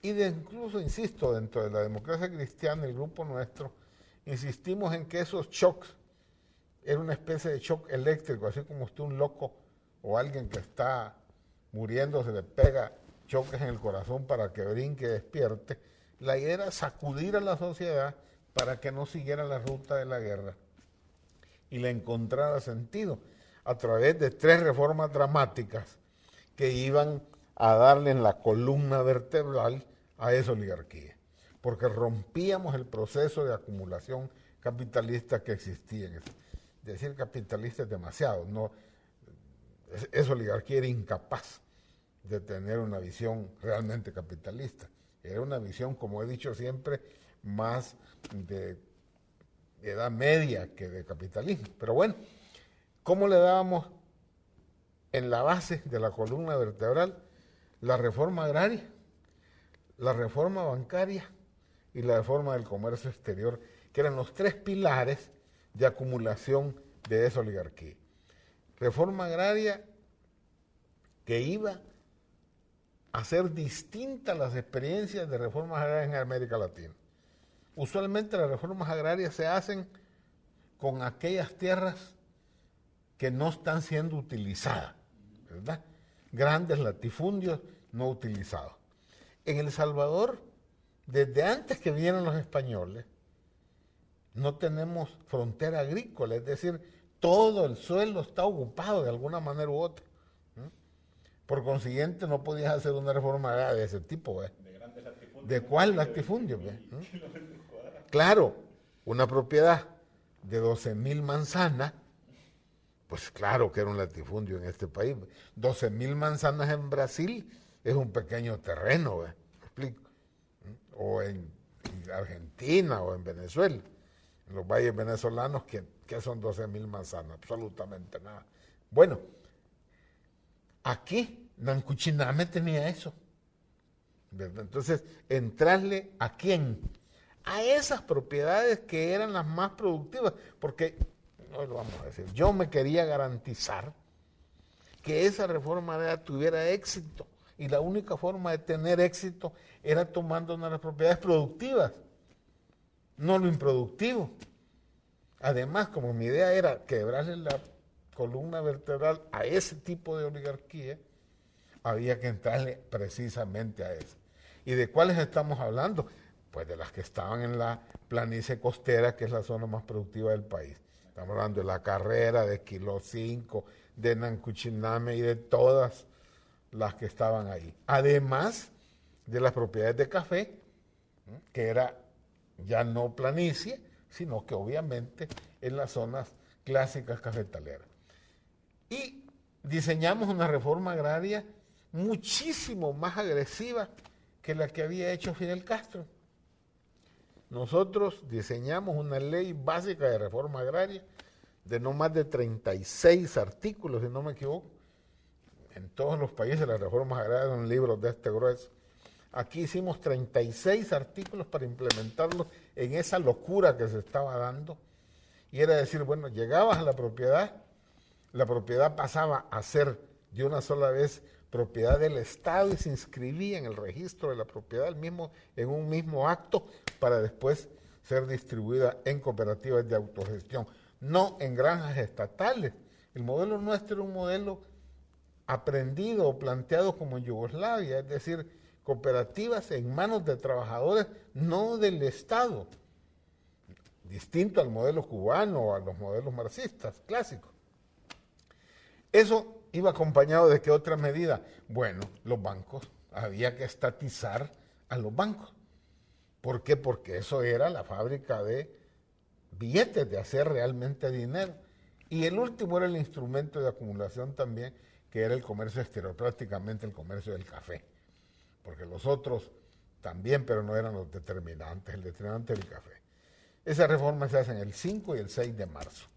incluso, insisto, dentro de la democracia cristiana, el grupo nuestro, insistimos en que esos shocks era una especie de shock eléctrico, así como usted un loco o alguien que está muriendo se le pega choques en el corazón para que brinque y despierte. La idea era sacudir a la sociedad para que no siguiera la ruta de la guerra y le encontrara sentido a través de 3 reformas dramáticas que iban a darle en la columna vertebral a esa oligarquía, porque rompíamos el proceso de acumulación capitalista que existía. Decir capitalista es demasiado, no, esa oligarquía era incapaz de tener una visión realmente capitalista. Era una visión, como he dicho siempre, más de edad media que de capitalismo. Pero bueno, ¿cómo le dábamos en la base de la columna vertebral? La reforma agraria, la reforma bancaria y la reforma del comercio exterior, que eran los 3 pilares de acumulación de esa oligarquía. Reforma agraria que iba a ser distinta a las experiencias de reformas agrarias en América Latina. Usualmente las reformas agrarias se hacen con aquellas tierras que no están siendo utilizadas, ¿verdad? Grandes latifundios no utilizados. En El Salvador, desde antes que vinieran los españoles, no tenemos frontera agrícola, es decir, todo el suelo está ocupado de alguna manera u otra. Por consiguiente, no podías hacer una reforma agraria de ese tipo. ¿De grandes latifundios? ¿De cuál latifundio? Claro, una propiedad de 12,000 manzanas, pues claro que era un latifundio en este país. 12,000 manzanas en Brasil es un pequeño terreno, ¿me explico? O en Argentina o en Venezuela. En los valles venezolanos, ¿qué son 12,000 manzanas? Absolutamente nada. Bueno, aquí Nancuchiname tenía eso, ¿verdad? Entonces, entrarle ¿a quién? A esas propiedades que eran las más productivas, porque, no lo vamos a decir, yo me quería garantizar que esa reforma agraria tuviera éxito, y la única forma de tener éxito era tomando una de las propiedades productivas, no lo improductivo. Además, como mi idea era quebrarle la columna vertebral a ese tipo de oligarquía, había que entrarle precisamente a eso. ¿Y de cuáles estamos hablando? Pues de las que estaban en la planicie costera, que es la zona más productiva del país. Estamos hablando de La Carrera, de Quiló 5, de Nancuchiname y de todas las que estaban ahí. Además de las propiedades de café, que era ya no planicie, sino que obviamente en las zonas clásicas cafetaleras. Y diseñamos una reforma agraria muchísimo más agresiva que la que había hecho Fidel Castro. Nosotros diseñamos una ley básica de reforma agraria de no más de 36 artículos, si no me equivoco. En todos los países las reformas agrarias son libros de este grueso. Aquí hicimos 36 artículos para implementarlos en esa locura que se estaba dando. Y era decir, bueno, llegabas a la propiedad pasaba a ser de una sola vez propiedad del Estado y se inscribía en el registro de la propiedad en un mismo acto para después ser distribuida en cooperativas de autogestión, no en granjas estatales. El modelo nuestro era un modelo aprendido o planteado como en Yugoslavia, es decir, cooperativas en manos de trabajadores, no del Estado, distinto al modelo cubano o a los modelos marxistas clásicos. Eso iba acompañado de qué otra medida. Bueno, los bancos, había que estatizar a los bancos. ¿Por qué? Porque eso era la fábrica de billetes, de hacer realmente dinero. Y el último era el instrumento de acumulación también, que era el comercio exterior, prácticamente el comercio del café. Porque los otros también, pero no eran los determinantes, el determinante del café. Esa reforma se hace en el 5 y el 6 de marzo.